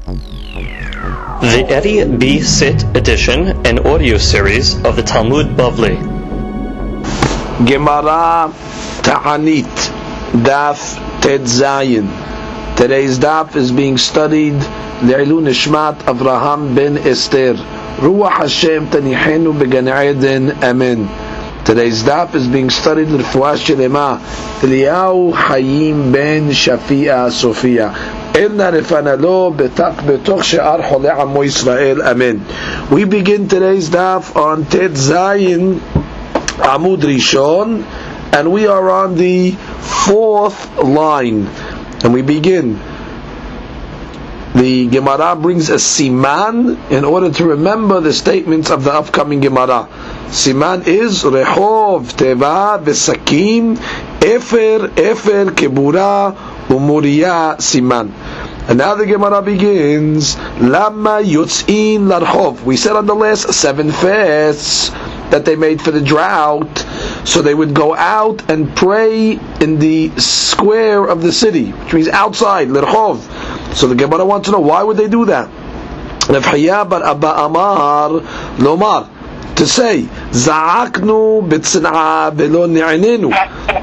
The Eddie B. Sit edition and audio series of the Talmud Bavli. Gemara Ta'anit, Daf Tet Zayin. Today's daf is being studied Le'ilu Nishmat Avraham ben Esther. Ruach Hashem Tanihenu Began Eden. Amen. Today's daf is being studied L'Refuah Shelema Eliyahu Hayim ben Shafia Sofia. We begin today's daf on Tet Zayin Amud Rishon, and we are on the fourth line, and we begin. The Gemara brings a siman in order to remember the statements of the upcoming Gemara. Siman is Rehov Teva Besakim Efer Kebura Umuriya Siman. And now the Gemara begins. Lama Yotzin Larhov. We said on the last 7 fasts that they made for the drought, so they would go out and pray in the square of the city, which means outside, Larhov. So the Gemara wants to know, why would they do that? Rav Chaya bar Abba Amar Lomar, to say Za'aknu b'tzin'a velo ni'anenu.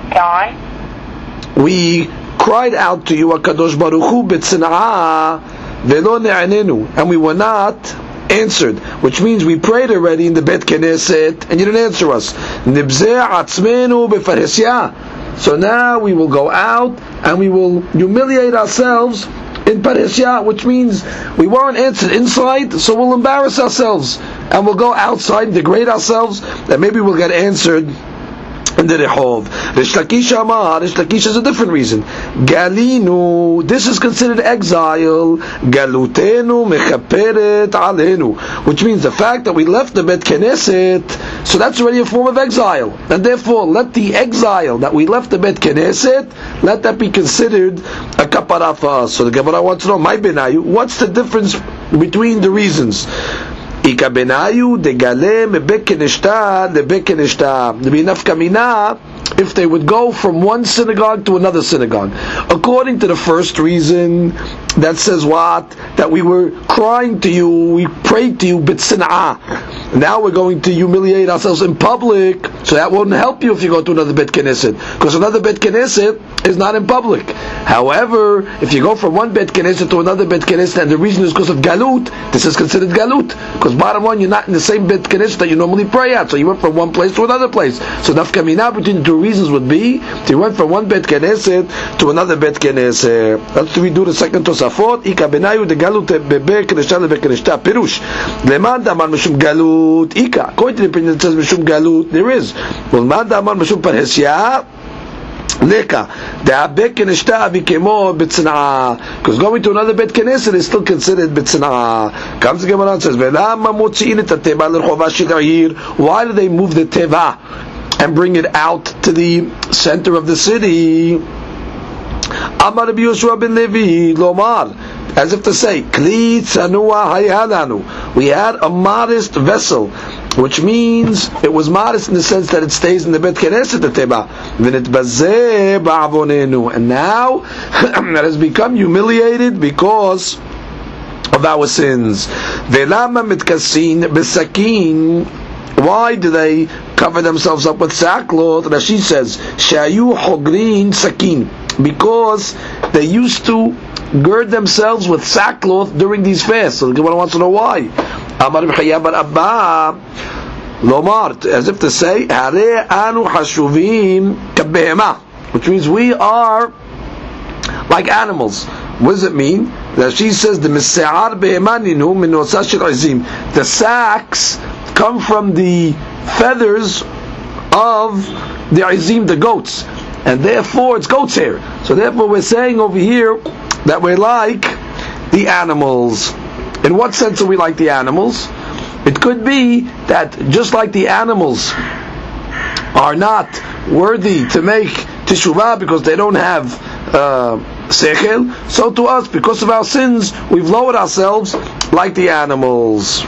We cried out to you, HaKadosh Baruch Hu, b'tzin'a velo ni'anenu, and we were not answered, which means we prayed already in the Bet Knesset and you didn't answer us. Nibzeh atzmenu b'farhesya. So now we will go out and we will humiliate ourselves in Parhesya, which means we weren't answered inside, so we'll embarrass ourselves and we'll go outside and degrade ourselves, and maybe we'll get answered in the Rehov. Rish Lakish Amar, Rish Lakish is a different reason. Galinu, this is considered exile. Galutenu mechaperet alenu, which means the fact that we left the Bet Knesset, so that's already a form of exile, and therefore let the exile that we left the Bet Knesset, let that be considered a kapara for us. So the Gemara wants to know, my benayu, what's the difference between the reasons? Ika benayu degale mebek keneshta lebek keneshta. If they would go from one synagogue to another synagogue. According to the first reason, that says what? That we were crying to you, we prayed to you, b'tzin'ah. Now we're going to humiliate ourselves in public, so that won't help you if you go to another Bet Knesset, because another Bet Knesset is not in public. However, if you go from one Bet Knesset to another Bet Knesset, and the reason is because of Galut, this is considered Galut, because bottom line, you're not in the same Bet Knesset that you normally pray at, so you went from one place to another place. So nafka mina between the two reasons would be, if you went from one Bet Knesset to another Bet Knesset. That's what we do the second Tosafot. Ika benayu de Galut bebe Knesset lebe Knesset. Pirush. Leman damar mishum Galut. Ika. According to the opinion that says mishum Galut, there is. Well, man damar mishum Parhesya. Leka. De'abek Knesset avikemo b'tzin'ah. Because going to another Bet Knesset is still considered b'tzin'ah. Comes the Gemara and says, Ve'lama motzi'in et ha'teva l'rchova shel ha'ir. Why do they move the teva and bring it out to the center of the city? Amar Rabbi Yoshua ben Levi Lomar, as if to say, Kli tzanua hayalanu. We had a modest vessel, which means it was modest in the sense that it stays in the Bet Knesset teba. V'nitbazeh ba'avonenu. And now that has become humiliated because of our sins. Ve'lama mitkasin b'sakin. Why do they cover themselves up with sackcloth? Rashi says, Shayu hogrin sakin, because they used to gird themselves with sackcloth during these fasts. So the Gemara wants to know why. Amar B'chaya bar Abba Lomar, as if to say, Hare anu hashuvim kabehema, which means we are like animals. What does it mean? Rashi says, the mise'ar behemaninu min notzah shel azim. The sacks come from the feathers of the azim, the goats, and therefore it's goat's hair. So therefore we're saying over here that we're like the animals. In what sense are we like the animals? It could be that just like the animals are not worthy to make teshuvah because they don't have sechel, so to us, because of our sins, we've lowered ourselves like the animals.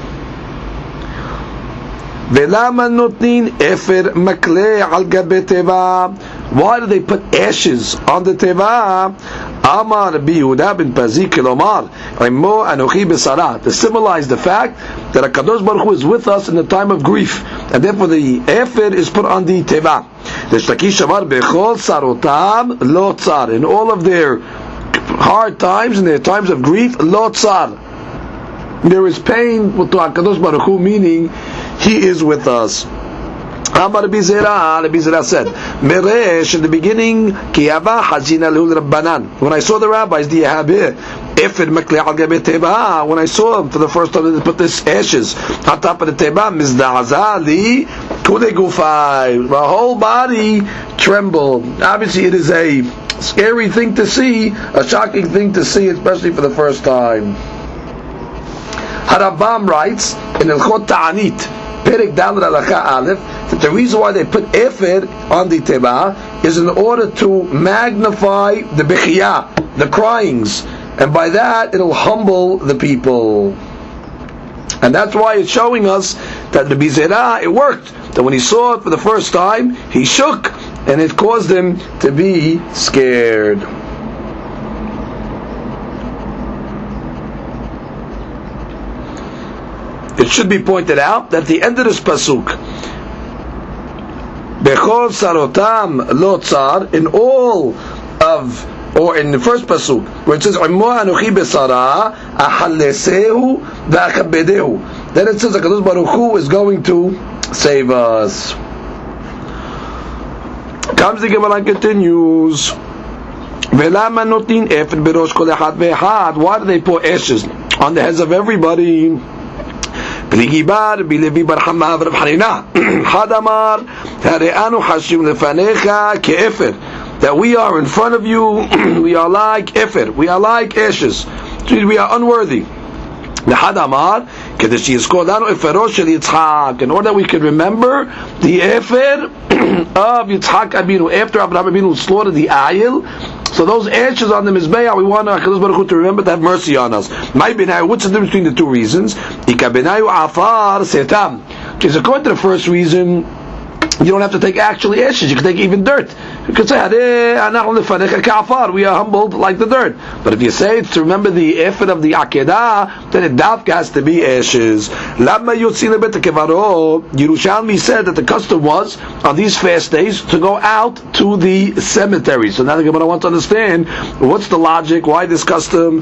Velama notnin efer makle al gabe teva. Why do they put ashes on the teva? Amar Rabbi Yehuda ben Pazi Kilomar Imo Anochi B'Sara, to symbolize the fact that HaKadosh Baruch Hu is with us in the time of grief, and therefore the Ephod is put on the Teva. The Shlakish Amar Bechol Sarotam Lo Tzar, in all of their hard times, in their times of grief, Lo Tzar, there is pain to HaKadosh Baruch Hu, meaning He is with us. Amar Rabbi Zera said, Meresh, in the beginning, Kiyaba Hazina Lehul Rabbanan. When I saw the rabbis, the Yahabir, Ephod Makli Al Gabe Teba, when I saw them for the first time, they put this ashes on top of the Teba, Mizda'aza Li Kule Gufai, the whole body trembled. Obviously, it is a scary thing to see, a shocking thing to see, especially for the first time. Harabam writes in Ilchot Ta'anit, Perek Daled Alakha Aleph, that the reason why they put Ephod on the Teba is in order to magnify the Bechiyah, the cryings, and by that it'll humble the people. And that's why it's showing us that the Bizera, it worked. That when he saw it for the first time, he shook, and it caused him to be scared. It should be pointed out that at the end of this pasuk, Bechol Sarotam Lo Tzar, in all of, or in the first pasuk, where it says Imo Anochi B'Sara Ahalesehu V'Achabedehu, then it says HaKadosh Baruch Hu is going to save us. Comes the Gemara and continues, Ve'lama notin Ephod B'rosh Kol Echad Ve'echad, why do they pour ashes on the heads of everybody? That we are in front of you, we are like Ephod, we are like ashes, we are unworthy. In order that we can remember the Ephod of Yitzchak Abinu, after Abraham Abinu slaughtered the Ayil. So those ashes on the Mizbeah, we want HaKadosh Baruch Hu to remember to have mercy on us. What's the difference between the two reasons? Because according to the first reason, you don't have to take actually ashes, you can take even dirt. You can say, we are humbled like the dirt. But if you say it's to remember the Ephod of the Akedah, then it has to be ashes. Yerushalmi said that the custom was, on these fast days, to go out to the cemetery. So now the Gemara wants to understand, what's the logic, why this custom?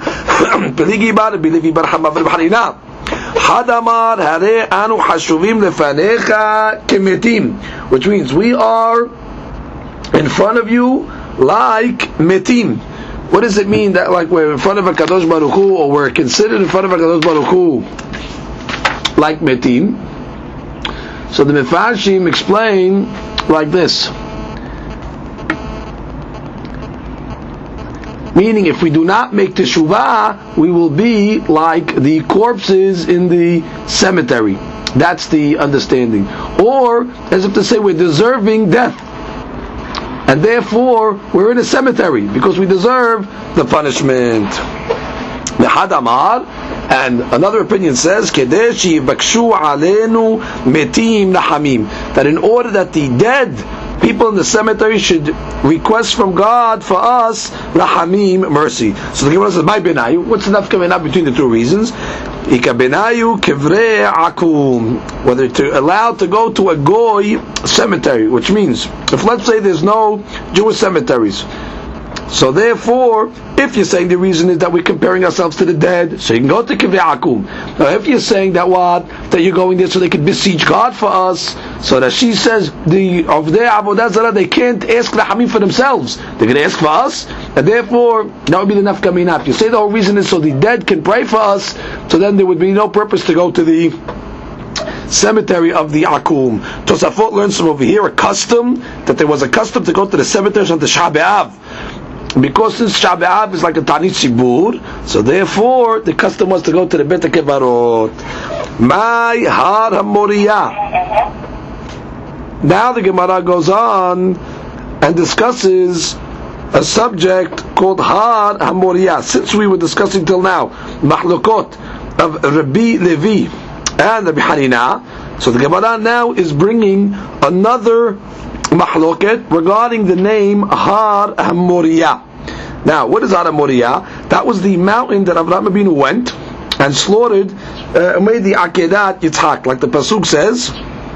Hadamar hare anu hashuvim lefanecha kemetim, which means we are in front of you like metim. What does it mean that like we're in front of HaKadosh Baruch Hu, or we're considered in front of HaKadosh Baruch Hu like metim? So the Mefarshim explain like this. Meaning, if we do not make teshuvah, we will be like the corpses in the cemetery. That's the understanding. Or, as if to say, we're deserving death. And therefore, we're in a cemetery, because we deserve the punishment. The Hadamar, and another opinion says, Kedeshi bakshu alenu metim nahamim, that in order that the dead people in the cemetery should request from God for us rahamim, mercy. So the Gemara says, "My benayu." What's the nafka between the two reasons? Ika benayu kevrei akum, whether to allow to go to a goy cemetery, which means if let's say there's no Jewish cemeteries. So therefore, if you're saying the reason is that we're comparing ourselves to the dead, so you can go to Kivrei Akum. Now if you're saying that that you're going there so they can beseech God for us, so that she says of their Avodah Zarah, they can't ask Rahamim for themselves. They're going to ask for us, and therefore that would be the nafka minah. If you say the whole reason is so the dead can pray for us, so then there would be no purpose to go to the cemetery of the Akum. Tosafot learns from over here a custom, that there was a custom to go to the cemeteries on the Tisha B'Av. Because since Tisha B'Av is like a Tanit Shibur, so therefore the custom was to go to the Bet HaKevarot. My Har HaMoriah. Now the Gemara goes on and discusses a subject called Har HaMoriah. Since we were discussing till now Mahlokot of Rabbi Levi and Rabbi Hanina, so the Gemara now is bringing another mahloket regarding the name Har HaMoriah. Now, what is Har Moriah? That was the mountain that Avraham Avinu went and slaughtered, made the Akedat Yitzhak, like the pasuk says,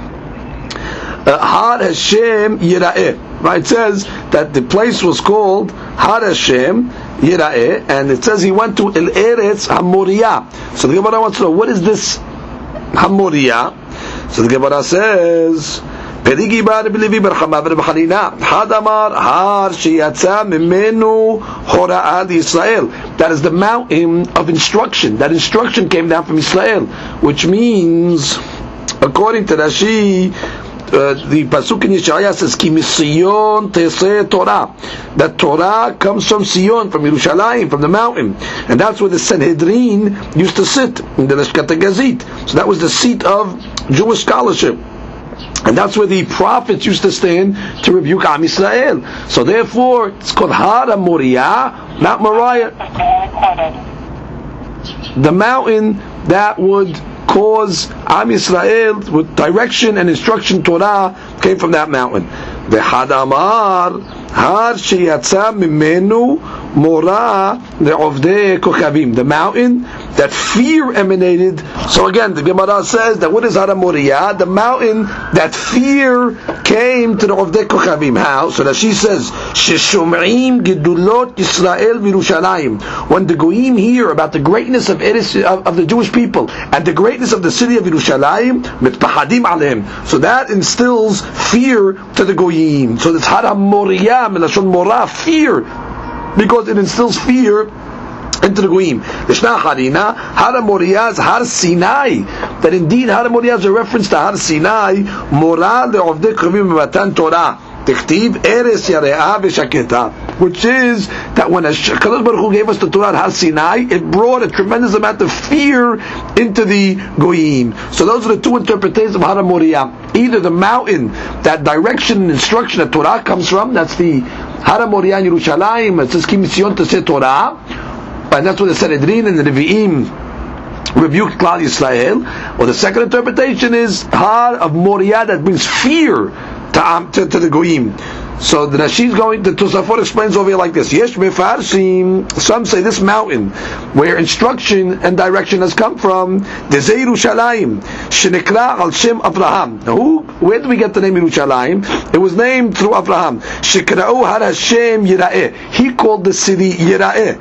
Har Hashem Yira'eh. Right? It says that the place was called Har Hashem Yira'eh, and it says he went to El Eretz HaMoriah. So the Gemara wants to know, what is this HaMoriah? So the Gemara says, Perigi bar b'Levi bar Chama bar B'Chanina Had Amar Har Sheyatza Mimenu Hora'ah Yisrael. That is the mountain of instruction. That instruction came down from Israel, which means, according to Rashi, the pasuk in Yeshaya says, "Ki misiyon teseh Torah." That Torah comes from Sion, from Yerushalayim, from the mountain, and that's where the Sanhedrin used to sit in the Leshkat Gazit. So that was the seat of Jewish scholarship, and that's where the prophets used to stand to rebuke Am Yisrael. So therefore, it's called Har Moriah, Mount Moriah, the mountain that would cause Am Yisrael with direction and instruction. Torah came from that mountain. The Had Amar Har Sheyatza Mimenu Mora Le'ovdei Kochavim, the mountain that fear emanated. So again, the Gemara says that what is Har Moriah? The mountain that fear came to the Ovdei Kochavim. How? So that she says, Sheshom'im Gedulot Yisrael V'Yerushalayim. When the Goyim hear about the greatness of the Jewish people and the greatness of the city of Yerushalayim, Mitpahadim Aleim. So that instills fear to the Goyim. So it's Har Moriah, Melashon Morah, fear, because it instills fear into the Goyim. Lishna Harina, Har Moriah is Har Sinai. That indeed Har Moriah is a reference to Har Sinai, Morah le'ovdei kochavim v'matan Torah. Tichtiv Eres Yare'ah v'Shaketa, which is that when HaKadosh Baruch Hu gave us the Torah at Har Sinai, it brought a tremendous amount of fear into the Goyim. So those are the two interpretations of Har Moriah. Either the mountain, that direction and instruction that Torah comes from, that's the Har Moriah in Yerushalayim, it says Ki Mitzion Teseh Torah, and that's what the Sanhedrin and the Nevi'im rebuked Klal Yisrael. Or the second interpretation is Har of Moriah, that brings fear to the Goyim. So the Rashi's going, the Tosafot explains over here like this. Yesh mefarshim, some say this mountain where instruction and direction has come from, Dezei Yerushalayim, Shenekra al Shem Avraham. Now where do we get the name Yerushalayim? It was named through Avraham. Shekra'u Har Hashem Yira'eh. He called the city Yira'eh.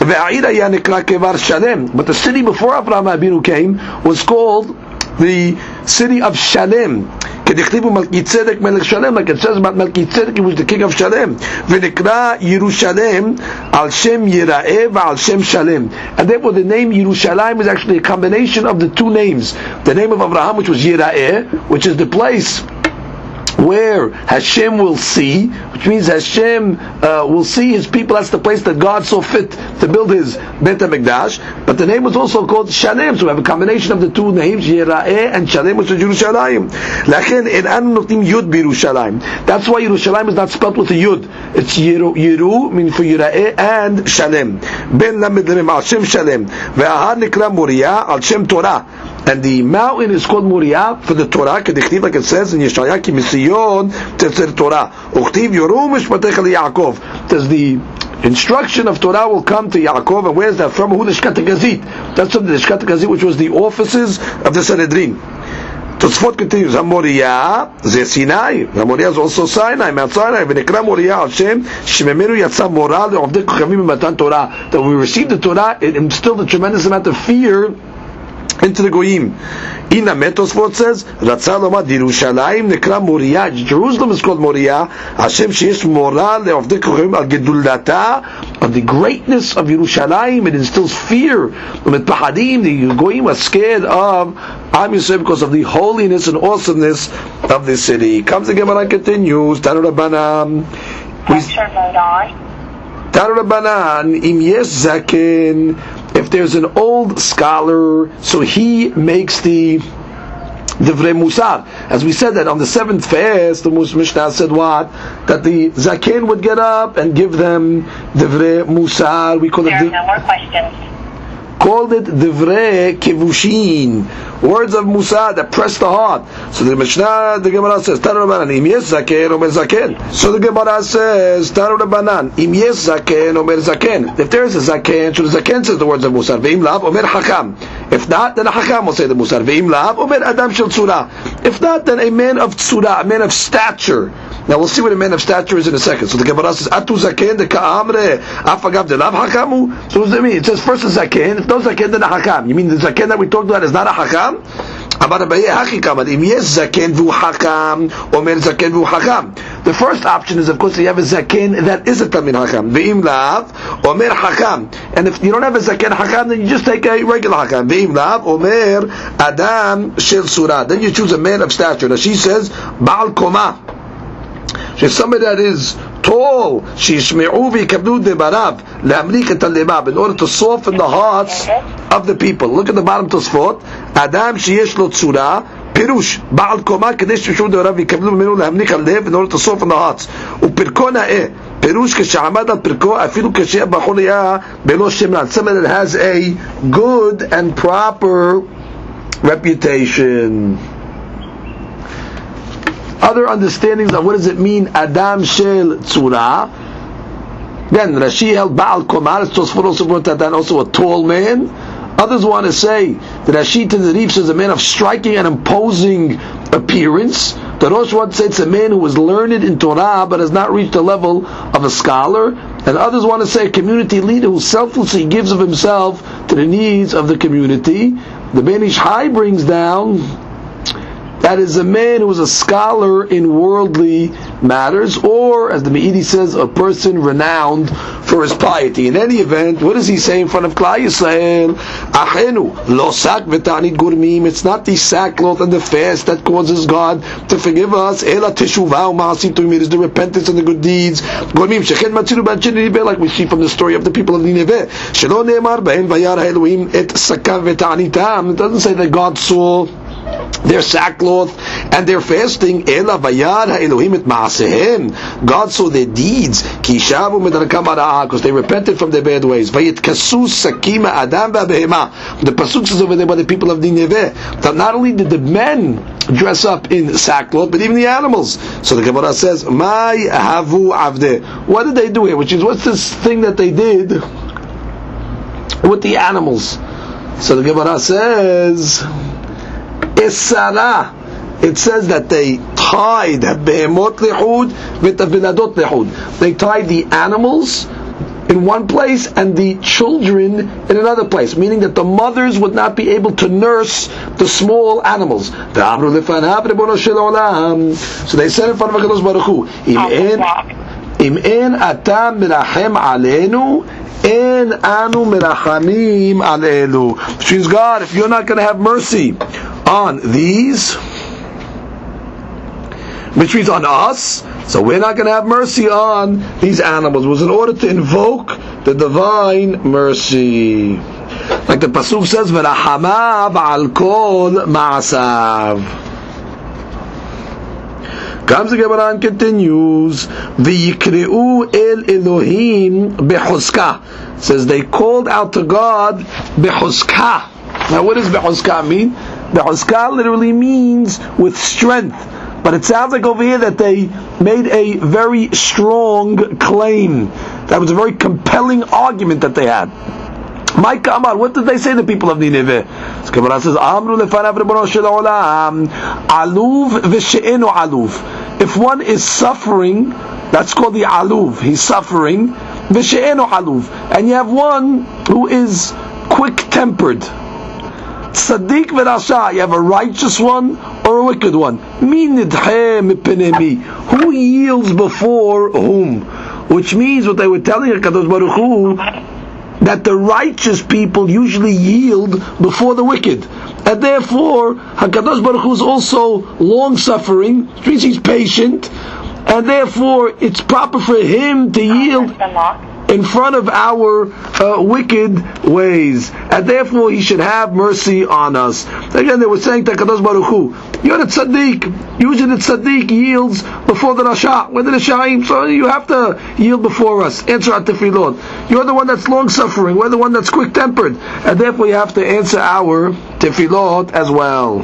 But the city before Avraham Abinu came was called the city of Shalem. Like it says about Melchizedek, he was the king of Shalem. V'nikra Yerushalem al Shem Yira'eh v'al Shem Shalem. And therefore the name Yerushalayim is actually a combination of the two names. The name of Avraham, which was Yira'eh, which is the place where Hashem will see, which means Hashem will see His people. That's the place that God saw fit to build His Beit HaMikdash. But the name was also called Shalem, so we have a combination of the two names, Yira'eh and Shalem, which is Yerushalayim. That's why Yerushalayim is not spelled with a Yud. It's Yeru, meaning for Yira'eh, and Shalem. Ben Lamed Lemem al Shem Shalem. Ve'ahar nikra Moriah al Shem Torah. And the mountain is called Moriah for the Torah, like it says in Yeshaya, Ki Misiyon Tetzer Torah. Uchtiv Yoru Mishpatecha LiYaakov. There's the instruction of Torah will come to Yaakov, and where's that from? Who the Leshkat Gazit? That's from the Leshkat Gazit, which was the offices of the Sanhedrin. Tosfot continues, HaMoriah Ze Sinai. HaMoriah is also Sinai, Mount Sinai. V'nekra Moriah al Shem Shememenu Yatsa Morah le'ovdei kochavim v'matan Torah. That when we received the Torah, it instilled a tremendous amount of fear into the Goyim. Ina Metosfot says, Ratzah Lomad Yerushalayim Nekra Moriah. Jerusalem is called Moriah. Hashem Sheyesh Morah le'ovdei kochavim al Gedulata, of the greatness of Yerushalayim. It instills fear. Mitpahadim, the Goyim are scared of Am Yisrael because of the holiness and awesomeness of this city. Comes the Gemara and continues. Tanu Rabbanan. Tanu Rabbanan. Im Yesh Zaken. If there's an old scholar, so he makes the Divrei Musar. As we said that on the seventh fast, the Mishnah said what? That the Zaken would get up and give them Divrei Musar. We call There are no more questions. called it Divrei Kivushin, words of Musa that press the heart. So the Mishnah, the Gemara says, Tanu Rabbanan, Im yes zaken omer zaken. So the Gemara says, Tanu Rabbanan, Im yes zaken omer zaken. If there is a zaken, so the zaken says the words of Musa. Ve'im lav omer hakam. If not, then a hakam will say the Musa. Ve'im lav omer adam shel tzura. If not, then a man of tzura, a man of stature. Now we'll see what a man of stature is in a second. So the Gemara says, Atu zaken de ka'amre afagav de lav hakamu. So what does it mean? It says first a zaken. If no zaken, then a hakam. You mean the zaken that we talked about is not a hakam? The first option is, of course, you have a zaken that is a talmid hakam. Ve'im lav omer hakam. And if you don't have a zaken hakam, then you just take a regular hakam. Ve'im lav omer adam shel surah. Then you choose a man of stature. Now she says ba'al koma. She's somebody that is tall. Shishme'u v'yikablu debarav le'amlik et al-lebab, in order to soften the hearts of the people. Look at the bottom Tosfot. Adam sheyesh lo tzura pirush ba'al koma kadesh shishme'u debarav v'yikablu minu le'amlik al-lev, in order to soften the hearts. U'pirko na'eh pirush k'she'amad al-pirko afilu k'she'eh b'chol yah belo shemran. Somebody that has a good and proper reputation. Other understandings of what does it mean, Adam Shel Tzura. Then Rashi held Baal Komar, Tosfot also brought that down, also a tall man. Others want to say that Rashi to the Rif says a man of striking and imposing appearance. The Rosh wants to say it's a man who was learned in Torah but has not reached the level of a scholar. And others want to say a community leader who selflessly gives of himself to the needs of the community. The Ben Ish Hai brings down that is a man who is a scholar in worldly matters, or, as the Me'idi says, a person renowned for his piety. In any event, what does he say in front of Klal Yisrael? Achenu, lo sak v'ta'anit gurmim. It's not the sackcloth and the fast that causes God to forgive us. Ela teshuvah u'ma'asim tovim. It is the repentance and the good deeds. Gurmim shechet matzilu b'anchin Nineveh, like we see from the story of the people of Nineveh. Shelo ne'emar b'hen vayar ha'elohim et sakav v'ta'anitam. It doesn't say that God saw their sackcloth and their fasting. Ela vayad ha'elohim et ma'asehem. God saw their deeds. Ki shavu medarakam ara'ah, because they repented from their bad ways. Vayitkasu sakima adam v'abehema. The pasuk says over there by the people of Nineveh that not only did the men dress up in sackcloth, but even the animals. So the Gemara says, "Mai havu avdeh." What did they do here? Which is, what's this thing that they did with the animals? So the Gemara says, Isara. It says that they tied behemot lehud v'taviladot lehud. They tied the animals in one place and the children in another place, meaning that the mothers would not be able to nurse the small animals. So they said in front of HaKadosh Baruch Hu, Im en atam mirachem aleinu, en anu mirachamim alelu. Which means, God, if you're not going to have mercy on these, which means on us, so we're not going to have mercy on these animals. It was in order to invoke the divine mercy. Like the pasuk says, v'rahamav al kol ma'asav. Comes the Gemara and continues, v'yikreu el Elohim bechuska. Says they called out to God bechuska. Now what does bechuska mean? Bechuska literally means with strength. But it sounds like over here that they made a very strong claim. That was a very compelling argument that they had. Micah Amar, what did they say, the people of Nineveh? So Gemara says, Amru lefanav ribono shel olam, aluv v'she'enu aluv. If one is suffering, that's called the aluv. He's suffering. V'she'enu aluv. And you have one who is quick-tempered. Tzaddik v'rasha. You have a righteous one or a wicked one. Mi nidheh mipenemi. Who yields before whom? Which means what they were telling HaKadosh Baruch Hu, that the righteous people usually yield before the wicked. And therefore, HaKadosh Baruch Hu is also long-suffering, which means he's patient, and therefore it's proper for him to yield. in front of our wicked ways, and therefore He should have mercy on us. Again, they were saying to Kadosh Baruch Hu, you're the tzaddik. Usually the tzaddik yields before the rasha. We're the rashaim, so you have to yield before us. Answer our tefillot. You're the one that's long-suffering. We're the one that's quick-tempered, and therefore you have to answer our tefillot as well.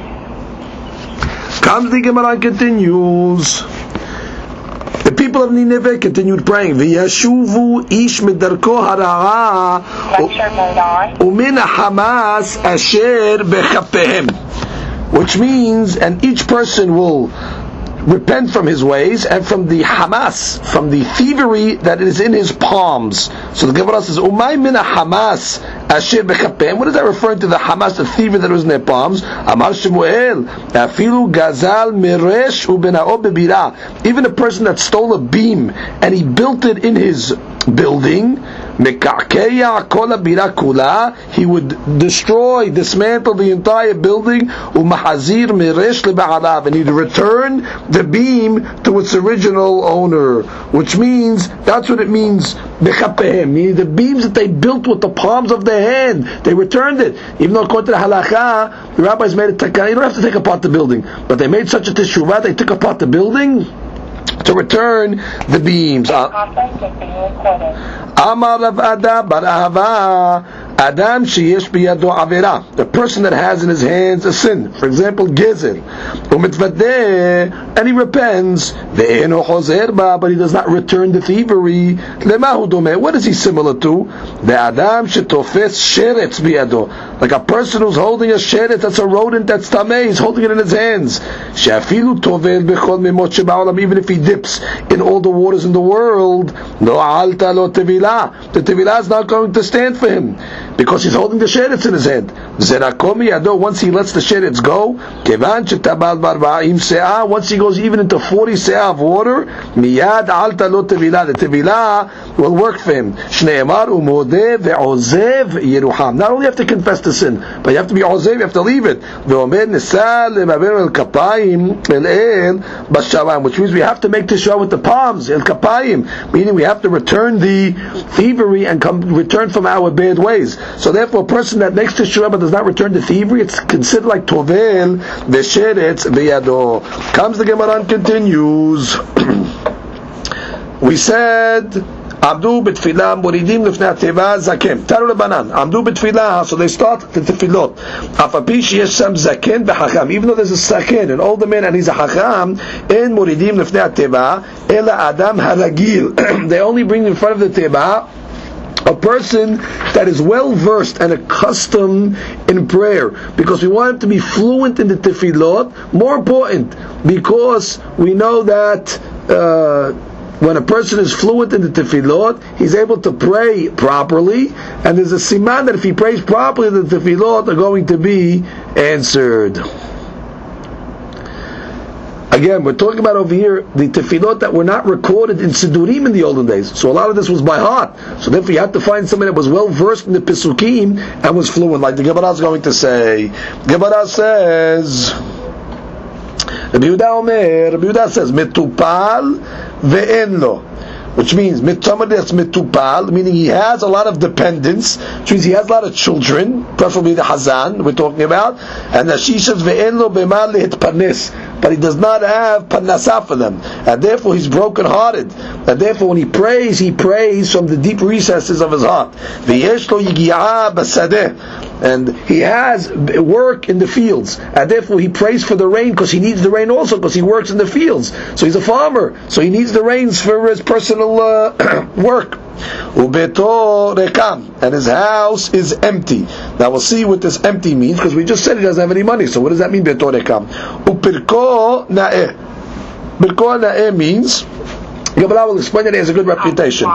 Comes the Gemara and continues. The people of Nineveh continued praying. V'yashuvu ish midarko hara'a umin hamas asher bechapehem, which means, and each person will repent from his ways and from the hamas, from the thievery that is in his palms. So the Gemara says, "Umay min hamas asher bechapehem." What is that referring to? The hamas, the thievery that was in their palms. Amar Shemuel, afilu gazal miresh ubenao bebira. Even a person that stole a beam and he built it in his building, meka'keya kol habira kula, he would destroy, dismantle the entire building. Umahazir miresh leba'alav, and he'd return the beam to its original owner, which means, that's what it means, bechapehem, meaning the beams that they built with the palms of their hand, they returned it. Even though according to the halakha, the rabbis made it takana, you don't have to take apart the building, but they made such a teshuvah, they took apart the building to return the beams. Amar Rav Ada bar Ahava, Adam sheyesh biyado avera, the person that has in his hands a sin, for example, gezer, umitvadeh, and he repents, ve'eno chozer ba, but he does not return the thievery. Lemahu domeh, what is he similar to? The Adam shetofes sheretz biyado, like a person who's holding a sheretz, that's a rodent, that's tameh, he's holding it in his hands. She'afilu tovel bechol mimot sheba'olam, even if he dips in all the waters in the world, no alta lo tevilah, the tevilah is not going to stand for him, because he's holding the sheretz in his hand. Once he lets the sheretz go, once he goes even into 40 se'ah of water, miyad alta lo tevilah, the tevilah will work for him. Shneimar umodeh ve'ozev yeruham. Not only have to confess the sin, but you have to be ozev, you have to leave it. Ve'omer nisal le'maber el kapayim el b'shavam, which means we have to make teshuvah with the palms, el kapayim, meaning we have to return the thievery and return from our bad ways. So therefore, a person that makes teshuvah but does not return the thievery, it's considered like tovel v'sheretz biyado. Comes the Gemara and continues. We said, Amdu b'tfilah moridim lifnei ateva zaken. Taru lebanan. Amdu b'tfilah, so they start the tefillot. Afapi sheyesh sam zaken b'chacham. Even though there's a zaken, an older man, and he's a chacham, en moridim lifnei ateva ela adam haragil. They only bring in front of the teva a person that is well versed and accustomed in prayer, because we want him to be fluent in the tefillot. More important, because we know that when a person is fluent in the tefillot, he's able to pray properly, and there's a siman that if he prays properly, the tefillot are going to be answered. Again, we're talking about over here the tefillot that were not recorded in Sidurim in the olden days. So a lot of this was by heart. So therefore you have to find somebody that was well versed in the Pesukim and was fluent, like the Gemara is going to say. Gemara says, Rabbi Yehuda says, Metupal ve'en lo, which means somebody that's metupal, meaning he has a lot of dependents, which means he has a lot of children, preferably the Hazan we're talking about, and that she says ve'en lo b'ma le'itparnes, but he does not have parnasah for them, and therefore he's broken-hearted, and therefore when he prays from the deep recesses of his heart. V'yesh lo yigi'ah b'sadeh, and he has work in the fields, and therefore he prays for the rain, because he needs the rain also, because he works in the fields. So he's a farmer, so he needs the rains for his personal work. Ubeto rekam, and his house is empty. Now we'll see what this empty means, because we just said he doesn't have any money. So what does that mean, beto rekam? Upirko na'eh. Pirko na'eh means, Gemara will explain that he has a good reputation.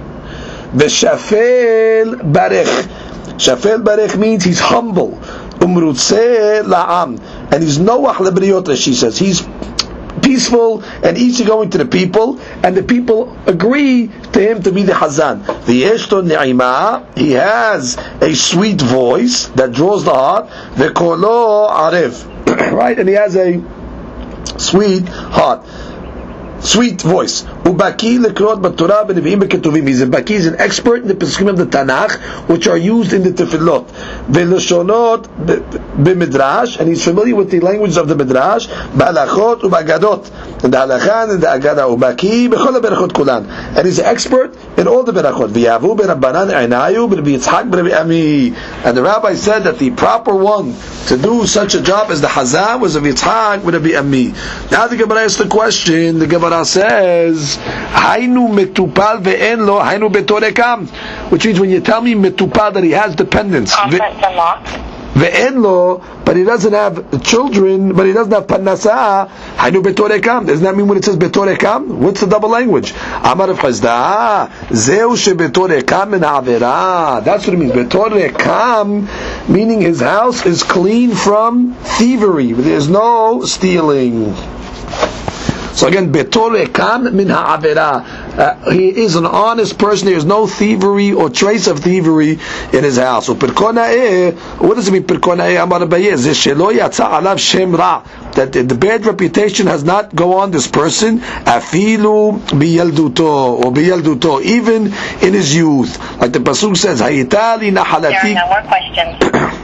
V'shafel barech. Shafel barech means he's humble. Umrutze la'am, and he's noach lebriot, as she says. He's peaceful and easygoing to the people, and the people agree to him to be the Hazan. V'yeshto ne'ima, he has a sweet voice that draws the heart. V'kolo arev, right, and he has a sweet heart, sweet voice. Ubaki lekrot b'Torah b'Nevi'im b'Ketuvim. He's an expert in the Pesukim of the Tanakh, which are used in the Tefillot. Ve'lashonot b'Midrash, and he's familiar with the language of the Midrash. B'Halachot u'B'Agadot, and the Halachan and the Agada. Ubaki b'Chol ha'Berachot kulan, and he's an expert in all the Berachot. V'Yavu b'Rabbanan Einayu b'Rabbi Yitzchak b'Rabbi Ami. And the rabbi said that the proper one to do such a job as the Hazan was Rabbi Yitzchak b'Rabbi Ami. Now the Gemara asks the question. The Gemara says, Hainu metupal ve'en lo hainu betorekam, which means when you tell me metupal that he has dependents, ve'en lo, but he doesn't have children, but he doesn't have parnasa, hainu betorekam. Doesn't that mean when it says betorekam? What's the double language? Amar of Chazda, zeu she betorekam min ha'avera. That's what it means. Betorekam, meaning his house is clean from thievery. There's no stealing. So again, betorekam min ha'avera. He is an honest person. There is no thievery or trace of thievery in his house. So perkona'eh, what does it mean perkona'eh? Amar Abaye, shelo yatsa alav shem ra, that the bad reputation has not go on this person. Afilu biyalduto or biyalduto, even in his youth, like the pasuk says, hayitali nahalati. There are no more questions.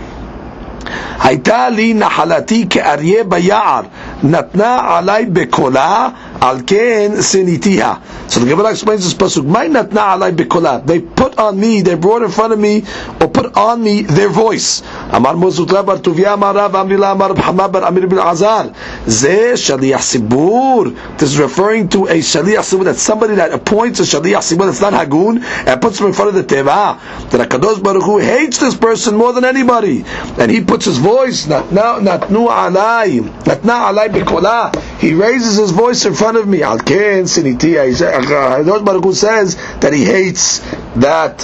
הייתה לי נחלתי כאריה ביער, נתנה עלי בקולה, על כן שניתיה. So the Gemara explains this pasuk. My natna alai bekola. They put on me, they brought in front of me, or put on me their voice. Amar Mosutla bar Tuvia Amar Rav Amrila Amar Hama bar Amir bin Azar. Ze shaliach sibur. This is referring to a shaliach sibur, that's somebody that appoints a shaliach sibur that's not hagun and puts him in front of the teva. That HaKadosh Baruch Hu hates this person more than anybody, and he puts his voice natnu alai bekola. He raises his voice in front of me. Al ken sinitiya. HaKadosh Baruch Hu says that he hates that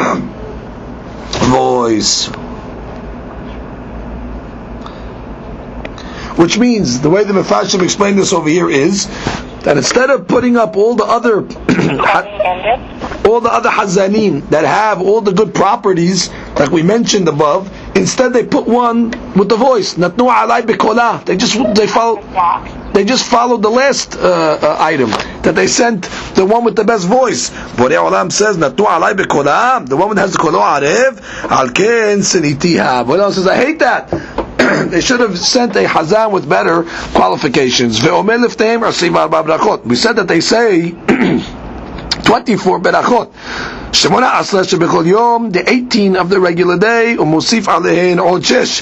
voice. Which means, the way the Mefashim explained this over here is that instead of putting up all the other hazanim that have all the good properties like we mentioned above, instead they put one with the voice. Natnu alai bekola. They just followed the last item that they sent, the one with the best voice. Borei Olam says Natnu alai bekola, the one that has the kolo arev, al ken sinitiha. Borei Olam says I hate that. They should have sent a hazan with better qualifications. We said that they say 24 berachot. Shemona asra shebechol yom, the 18 of the regular day, umosif alehen od shesh,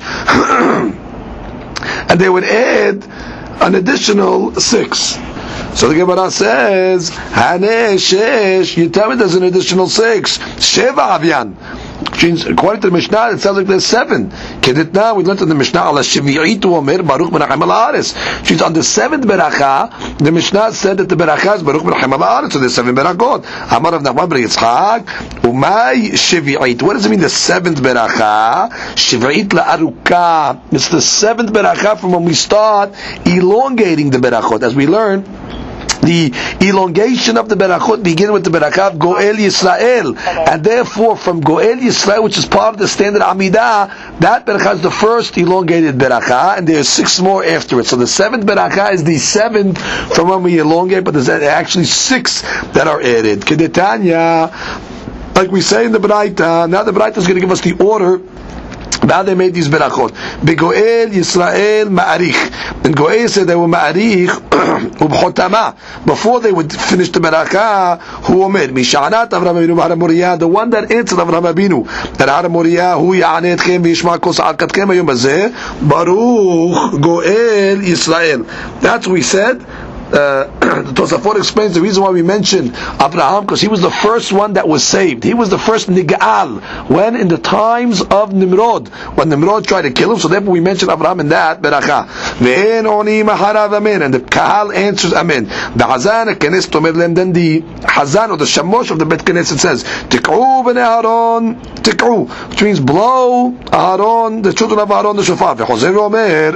and they would add an additional 6. So the Gemara says, Haneh shesh, you tell me there's an additional 6. Sheva avyan. According to the Mishnah, it sounds like there's 7. Keditna, we learned in the Mishnah, ala shvi'itu omer Baruch menachem al haaretz. She's on the 7th beracha. The Mishnah said that the beracha is Baruch menachem al haaretz. So there's 7 berachot. Amar of Nachman bar Yitzchak, umay shvi'it. What does it mean, the 7th beracha? Shvi'it la'aruka. It's the 7th beracha from when we start elongating the berachot. As we learn, the elongation of the berachot begin with the berachah Goel Yisrael, and therefore from Goel Yisrael, which is part of the standard Amidah, that berachah is the first elongated berachah, and there's 6 more after it. So the 7th berachah is the 7th from when we elongate, but there's actually 6 that are added. Kedetanya, like we say in the Braita. Now the Braita is going to give us the order how they made these berachot. Begoel Yisrael ma'arich. And Goel said they were ma'arich ubchotama. Before they would finish the beracha, who omer mishanat Avraham Avinu b'Har Moriah, the one that answered Avraham Avinu that Har Moriah hu ya'aneh etchem v'yishma kol sa'akatchem hayom hazeh Baruch Goel Yisrael. That's what we said. The Tosafot explains the reason why we mentioned Abraham, because he was the first one that was saved. He was the first Nig'al, when in the times of Nimrod, when Nimrod tried to kill him. So therefore we mentioned Abraham in that beracha. Ve'en oni maharav amen, and the Kahal answers amen. The Hazan Kenes tomer lem, then the Hazan or the Shamosh of the Bet Knesset says Tik'u b'nei Aaron, Tik'u, which means blow Aaron, the children of Aaron, the shofar. Ve'chozer omer.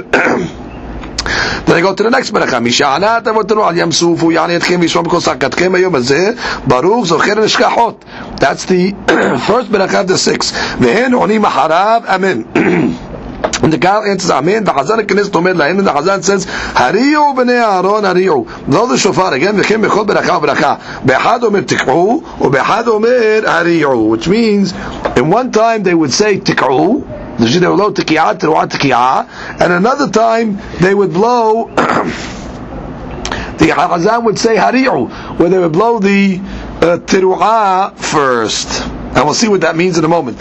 Then I go to the next beracha. Mishanat avotenu al yam suf hu ya'aneh etchem v'yishma kol sa'akatchem hayom hazeh Baruch zocher neshkachot. That's the first beracha of the 6. Ve'en oni maharav amen. And the Kahal answers Amen. The Chazan Knesset Omer Lahem, and the Chazan says Hariu b'nei Aaron Hariu. Blow the shofar again. V'chem b'chol beracha v'bracha. Be'achad Omer Tik'u, u'be'achad Omer Hariu. Which means, in one time they would say Tik'u, they would blow Tik'iyah, Teruah Tik'iyah, and another time they would blow. The Chazan would say Hariu, where they would blow the Teruah first. And we'll see what that means in a moment.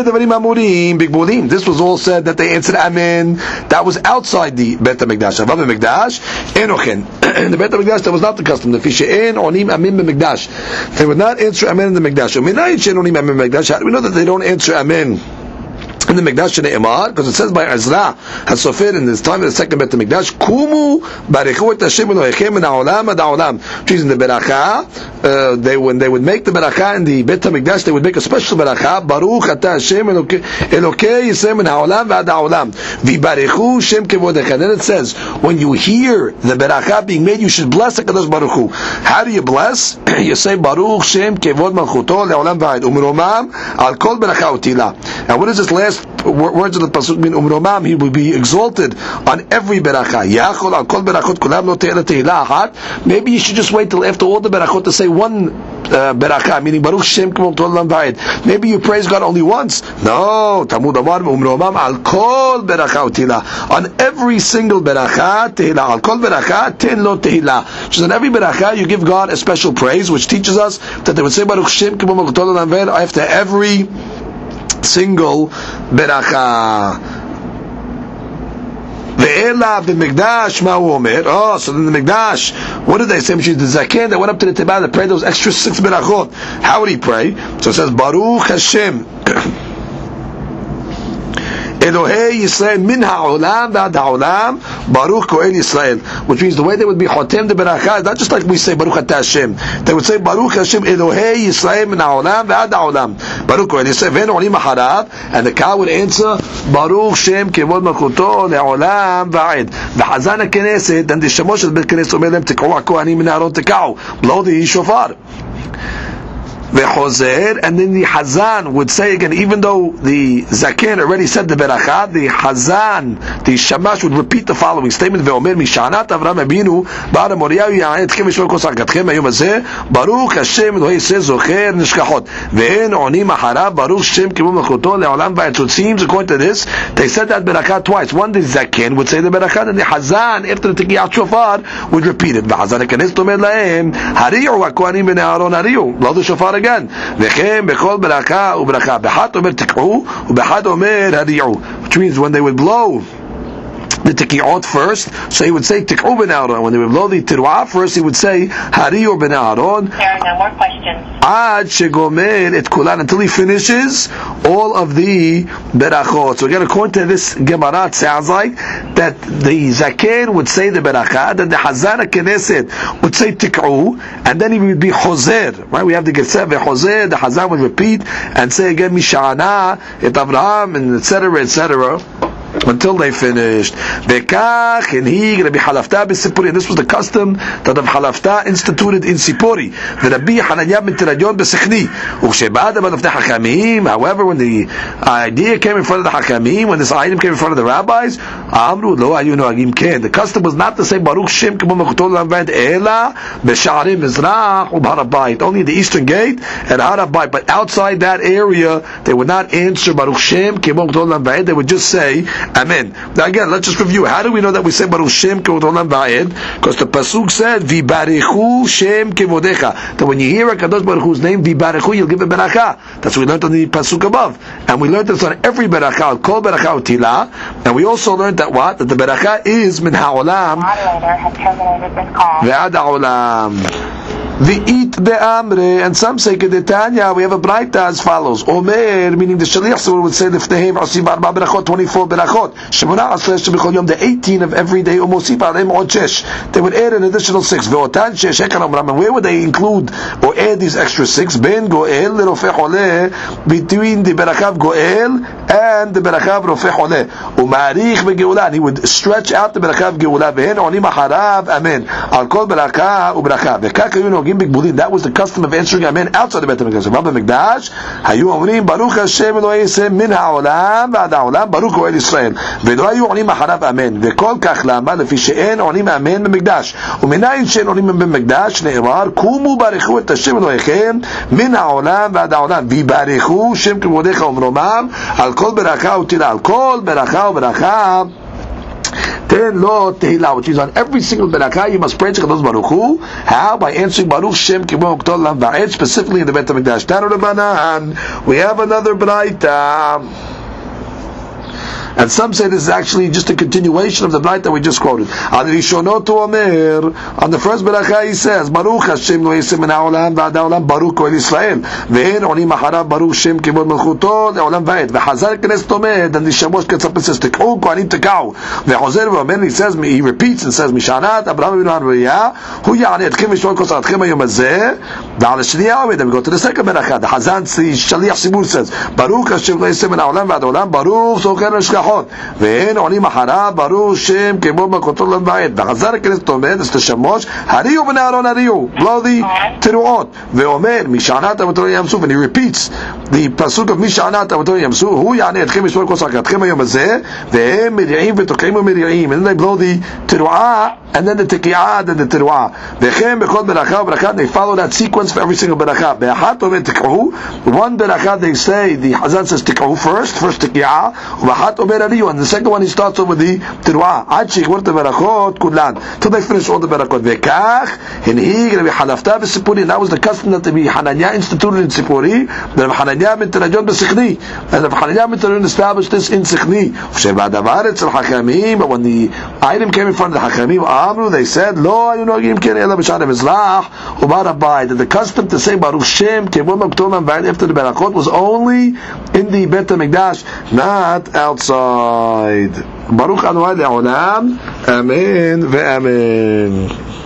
This was all said that they answered Amen. That was outside the Bet HaMikdash. Above the Mikdash, Enochen. In the Bet HaMikdash, that was not the custom. The Fishe'en onim Amen b'Mikdash. They would not answer Amen in the Mikdash. How do we know that they don't answer Amen in the Mikdash Ne'emar? Because it says by Ezra HaSofer in this time of the second Bet HaMikdash, Kumu barechu et Hashem Elohechem min ha'olam ad ha'olam. Which is in the Beracha, when they would make the Beracha in the Bet HaMikdash, they would make a special Beracha, Baruch ata Hashem Elokei Yisrael min ha'olam v'ad ha'olam. V'barechu Shem kevodecha. Then it says, when you hear the Beracha being made, you should bless HaKadosh Baruch Hu. How do you bless? You say, Baruch Shem kevod malchuto le'olam v'ad. Umromam al kol Beracha utila. And what is this last words of the pasuk mean? Umromam, he will be exalted on every beracha. Yachol al kol berachot kulam lo te'ela tehila achat. Maybe you should just wait till after all the berachot to say one beracha, meaning Baruch Shem k'mol tolam v'ayid. Maybe you praise God only once. No, Talmud Amar umromam al kol beracha utila. On every single beracha tehila. Al kol beracha ten lo tehila. So on every beracha you give God a special praise, which teaches us that they would say Baruch Shem k'mol tolam v'ayid after every single beracha. Ve'ela b'mikdash ma'u omer. Oh, so in the Mikdash, what did they say? Which is the Zaken that went up to the Tebah that prayed those extra 6 berachot. How would he pray? So it says Baruch Hashem Elohei Yisrael min ha'olam v'ad ha'olam Baruch Kohen Yisrael, which means the way they would be Chotem de Beracha is not just like we say Baruch Ata Hashem. They would say Baruch Hashem Elohei Yisrael min ha'olam v'ad ha'olam Baruch Kohen Yisrael v'en olim acharav, and the Kahal would answer Baruch Shem kevod malchuto le'olam v'ad. The Chazan HaKnesset and the Shemosh of the Bet Knesset omer them tik'u ha'kohanim min ha'aron tik'u, blow the shofar. And then the Hazan would say again, even though the Zaken already said the Beracha, the Hazan, the Shamash would repeat the following statement: Ve'omer mishanat Avraham Avinu ba'ar Moriyahu ya'etchem v'shol kol tzedakatchem hayom hazeh Baruch Hashem Elohei Yisrael zocher nishkachot ve'en onim acharav Baruch Shem kivum malchuto le'olam v'ayid. So it seems, according to this, they said that Beracha twice. One, the Zaken would say the Beracha, and the Hazan, after the Tikiyat Shofar, would repeat it. V'Hazan HaKnesset omer lahem hariu ha'kohanim b'nei Aaron hariu. Blow the shofar again. V'chem b'chol beracha u'beracha. B'chat omer tik'u u'b'chat omer hari'u. Which means when they would blow the tikiyot first, so he would say tik'u ben Aaron. When they would blow the teruah first, he would say hari'u ben Aaron. There are no more questions. Ad shegomer et kulan, until he finishes all of the berachot. So again, according to this Gemara, it sounds like that the Zaken would say the beracha, then the Hazan HaKnesset would say tik'u, and then he would be choser. Right? We have the Geser ve'choser. The Hazan would repeat and say again Mishana et Avraham, and etc., etc., until they finished. Bekach and he Rabbi Halafta b'Sipori. This was the custom that Rabbi Halafta instituted in Sipori. The Rabbi Hananya ben Teradion b'Sechni. However, when the idea came in front of the Hakamim, when this item came in front of the rabbis, the custom was not to say Baruch Shem K'mo Mechutol Lamvad Ela b'Sha'arim Mizrach u'Bharabayit, only the eastern gate and Harabayit. But outside that area, they would not answer Baruch Shem K'mo Mechutol Lamvad. They would just say Amen. Now again, let's just review. How do we know that we say Baruch Shem Kevodolam Va'ed? Because the pasuk said V'barechu Shem Kevodecha. That when you hear HaKadosh Baruch Hu's name, V'barechu, you'll give a beracha. That's what we learned on the pasuk above, and we learned this on every beracha. Kol beracha utila. And we also learned that what? That the beracha is min ha'olam ve'ad ha'olam. V'it de'amre, and some say Kedetanya. We have a braita as follows: Omer, meaning the Shaliach would say Lifnehem Osim Arba berachot, 24 berachot. Shemona Asher Shebechol Yom, the 18 of every day. Umosif Aleim Od Shesh. They would add an additional 6. Ve'otan Shesh Hekan Amram. And where would they include or add these extra 6? Ben Goel Rofech Oleh, between the berachav Goel and the berachav Rofech Oleh. Umarich v'geula, and he would stretch out the beracha of geula. V'hen onim acharav, amen. Al kol beracha u'beracha. V'kach hayu nogim b'gbulin. That was the custom of answering amen outside the Beit HaMikdash. Rabbi Mikdash, hayu omrim Baruch Hashem Elohei Yisrael min ha'olam v'ad ha'olam Baruch Oel Yisrael. V'lo hayu onim acharav amen. V'kol kach lama lefi she'en onim amen b'mikdash. U'minayin she'en onim b'mikdash ne'emar kumu barichu et Hashem Elohechem min ha'olam v'ad ha'olam. V'barichu shem k'modecha umromam al kol beracha u'tila. Al kol beracha u'beracha Ten lo tehila, which is on every single beracha you must pray to Kadosh Baruch Hu. How? By answering Baruch Shem Kimo K'tol Lam Va'ed, specifically in the Beit HaMikdash. Tanu Rabbanan, we have another braita. And some say this is actually just a continuation of the blight that we just quoted. On the Rishonotu Omer, on the first beracha he says, Baruch Hashem lo yisem min ha'olam v'ad ha'olam Baruch Koel Yisrael. V'hen onim acharav Baruch Shem kibod melchuto le'olam v'ed. V'chazar k'neset omed, and the Shamosh Ketzap says, Tek'u kohanim tek'u. V'chozer v'omer, he says, he repeats and says, Mishanat Abraham Avinu Hanviyah, hu ya'ani etchem v'shmol kosatchem hayom hazeh. V'al ha'shniya omed, and we go to the second beracha. The Hazan, the Shaliach Simur says, Baruch Hashem lo yisem min ha'olam v'ad ha'olam Baruch socher ha'shkachot. ואין עונים אחריו ברוך שם כמו בקוטו לבית וחזר הכנסת עומד אז תשמוש הריעו בני אהרון הריעו לא די תרועות ואומר משענת המתון ים סוף and he repeats the pasuk of משענת המתון ים סוף הוא יענה אתכם משמור כל שחקתכם היום הזה והם מריעים ותוקעים ומריעים and then they blow the תרועה and then the תקיעה and then the תרועה וכם בכל ברכה וברכה they follow that sequence for every single ברכה באחת אומר תקעו one ברכה they say the Hazan says תקעו first תקיעה ובאחת אומר הריעו and the second one he starts over the תרועה עד שיקבור את הברכות כולן till they finish all the ברכות וכך הנהיג רבי חלפתא בסיפורי that was the custom that רבי חנניה instituted in סיפורי רבי חנניה בן תרדיון בסכני and רבי חנניה בן תרדיון established this in סכני ושבדבר אצל חכמים but when the item came in front of the חכמים אמרו they said לא היו נוהגים כן אלא בשעת המזרח ובא רבי that the custom to say ברוך שם כמו מקטום and after the ברכות was only in the Beit HaMikdash not outside Baruch Adonai Le'olam Amen ve'amen.